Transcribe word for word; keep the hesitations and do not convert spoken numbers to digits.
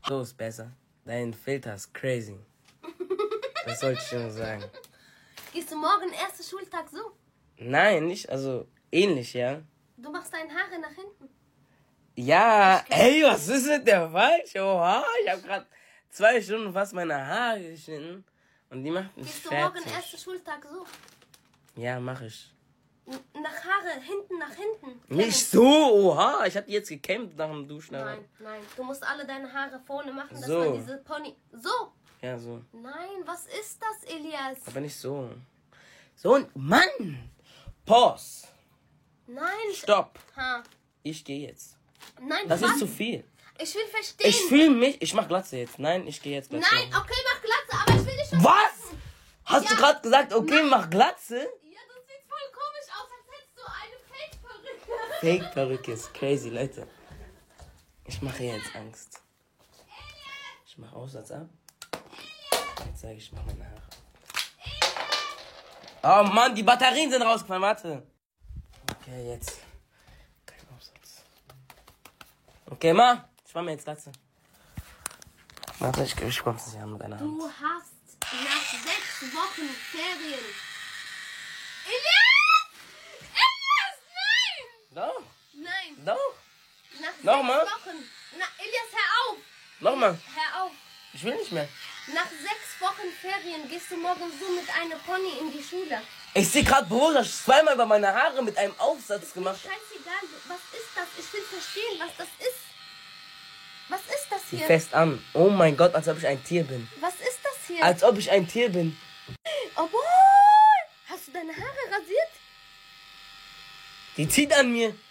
So ist besser. Dein Filter ist crazy. Das sollte ich schon sagen. Gehst du morgen erster Schultag so? Nein, nicht, also ähnlich, ja. Du machst deine Haare nach hinten. Ja, ey, was ist mit der falsch? Oha, ich habe gerade zwei Stunden fast meine Haare geschnitten und die macht mich Gehst du fertig. morgen erster Schultag so? Ja, mach ich. N- Nach Haare, hinten nach hinten. Nicht so, oha, ich hab die jetzt gekämmt nach dem Duschen. aber- Nein, nein. Du musst alle deine Haare vorne machen, dass So. man diese Pony... So. Ja, so. Nein, was ist das, Elias? Aber nicht so. So ein Mann! Pause. Nein. Stopp. Ha. Ich gehe jetzt. Nein, Das was? ist zu viel. Ich will verstehen. Ich fühle mich, ich mach Glatze jetzt. Nein, ich gehe jetzt Glatze Nein, machen. okay, mach Glatze, aber ich will dich schon... Was? Hast Ja. du gerade gesagt, okay, Nein. mach Glatze? Ja, das sieht voll komisch aus, als hättest du eine Fake-Perücke. Fake-Perücke ist crazy, Leute. Ich mache jetzt Angst. Ich mache Aussatz ab. Jetzt sage ich, ich mache meine Haare. Oh Mann, die Batterien sind rausgefallen, warte. Okay, jetzt. Kein Aufsatz. Okay, Ma, ich mache mir jetzt Glatze. Warte, ich, ich komm's nicht an mit deiner Hand. Du hast nach sechs Wochen Ferien... Elias! Elias, nein! Doch, Nein, doch. nach Nochmal? sechs Wochen... Na, Elias, hör auf! Nochmal. Hör auf! Ich will nicht mehr. Nach sechs Wochen Ferien gehst du morgen so mit einer Pony in die Schule. Ich sehe gerade bewusst, dass ich zweimal über meine Haare mit einem Aufsatz gemacht habe. Scheißegal, was ist das? Ich will verstehen, was das ist. Was ist das Sieh hier? fest an. Oh mein Gott, als ob ich ein Tier bin. Was ist das hier? Als ob ich ein Tier bin. Obwohl! Hast du deine Haare rasiert? Die zieht an mir.